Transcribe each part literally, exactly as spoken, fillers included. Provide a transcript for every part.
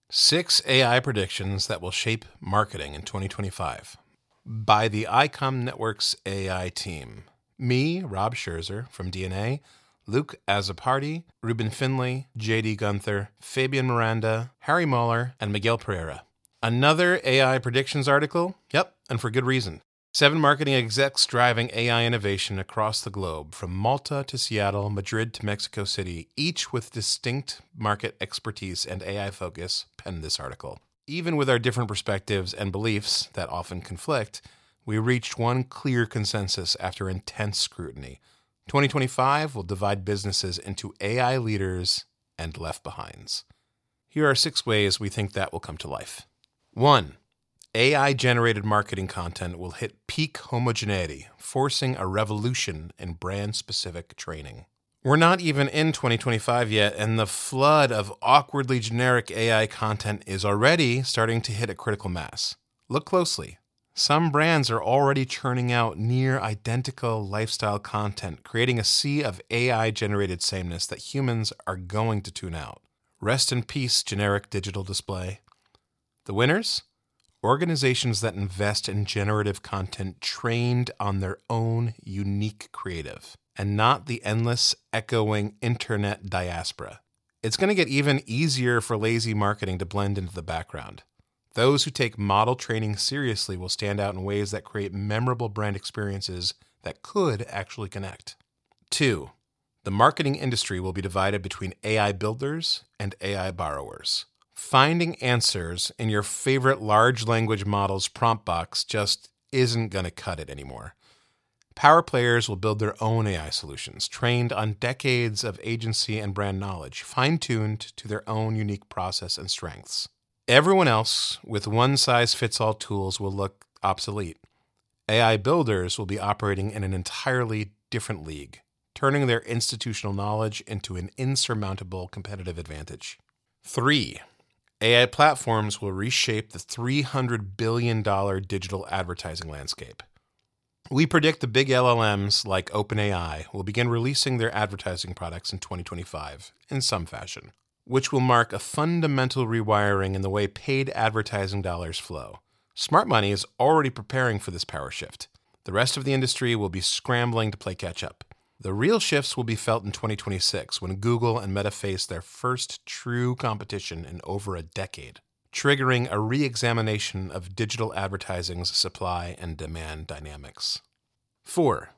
Six A I predictions that will shape marketing in twenty twenty-five by the ICOM Network's A I team. Me, Rob Scherzer from D N A, Luke Azzopardi, Ruben Finley, J D Gunther, Fabian Miranda, Harry Muller, and Miguel Pereira. Another A I predictions article? Yep, and for good reason. Seven marketing execs driving A I innovation across the globe, from Malta to Seattle, Madrid to Mexico City, each with distinct market expertise and A I focus, penned this article. Even with our different perspectives and beliefs that often conflict, we reached one clear consensus after intense scrutiny. twenty twenty-five will divide businesses into A I leaders and left-behinds. Here are six ways we think that will come to life. One, A I-generated marketing content will hit peak homogeneity, forcing a revolution in brand-specific training. We're not even in twenty twenty-five yet, and the flood of awkwardly generic A I content is already starting to hit a critical mass. Look closely. Some brands are already churning out near-identical lifestyle content, creating a sea of A I-generated sameness that humans are going to tune out. Rest in peace, generic digital display. The winners? Organizations that invest in generative content trained on their own unique creative, and not the endless, echoing internet diaspora. It's going to get even easier for lazy marketing to blend into the background. Those who take model training seriously will stand out in ways that create memorable brand experiences that could actually connect. Two, the marketing industry will be divided between A I builders and A I borrowers. Finding answers in your favorite large language model's prompt box just isn't going to cut it anymore. Power players will build their own A I solutions, trained on decades of agency and brand knowledge, fine-tuned to their own unique process and strengths. Everyone else with one-size-fits-all tools will look obsolete. A I builders will be operating in an entirely different league, turning their institutional knowledge into an insurmountable competitive advantage. Three, A I platforms will reshape the three hundred billion dollars digital advertising landscape. We predict the big L L Ms like OpenAI will begin releasing their advertising products in twenty twenty-five in some fashion, which will mark a fundamental rewiring in the way paid advertising dollars flow. Smart money is already preparing for this power shift. The rest of the industry will be scrambling to play catch-up. The real shifts will be felt in twenty twenty-six when Google and Meta face their first true competition in over a decade, triggering a re-examination of digital advertising's supply and demand dynamics. Four,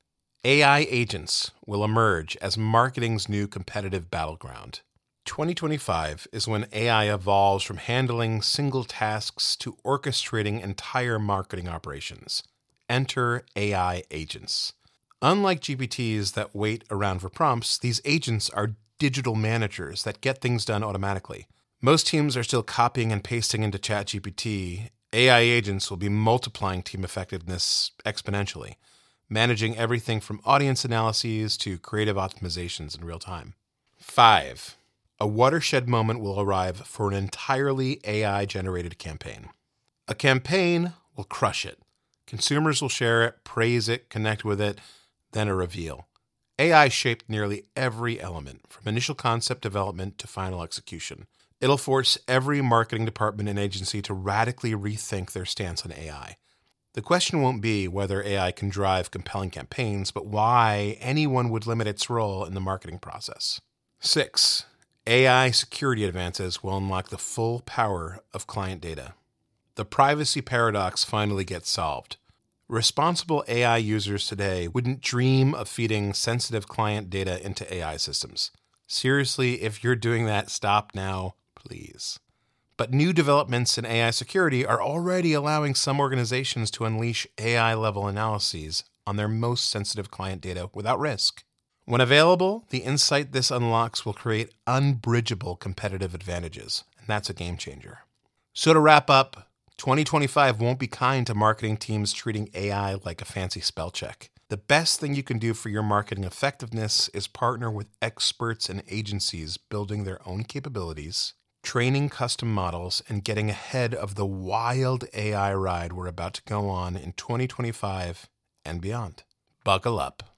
A I agents will emerge as marketing's new competitive battleground. twenty twenty-five is when A I evolves from handling single tasks to orchestrating entire marketing operations. Enter A I agents. Unlike G P Ts that wait around for prompts, these agents are digital managers that get things done automatically. Most teams are still copying and pasting into ChatGPT. A I agents will be multiplying team effectiveness exponentially, managing everything from audience analyses to creative optimizations in real time. Five, a watershed moment will arrive for an entirely A I-generated campaign. A campaign will crush it. Consumers will share it, praise it, connect with it, then a reveal. A I shaped nearly every element, from initial concept development to final execution. It'll force every marketing department and agency to radically rethink their stance on A I. The question won't be whether A I can drive compelling campaigns, but why anyone would limit its role in the marketing process. Six, A I security advances will unlock the full power of client data. The privacy paradox finally gets solved. Responsible A I users today wouldn't dream of feeding sensitive client data into A I systems. Seriously, if you're doing that, stop now, please. But new developments in A I security are already allowing some organizations to unleash A I-level analyses on their most sensitive client data without risk. When available, the insight this unlocks will create unbridgeable competitive advantages, and that's a game changer. So to wrap up, twenty twenty-five won't be kind to marketing teams treating A I like a fancy spell check. The best thing you can do for your marketing effectiveness is partner with experts and agencies building their own capabilities, training custom models, and getting ahead of the wild A I ride we're about to go on in twenty twenty-five and beyond. Buckle up.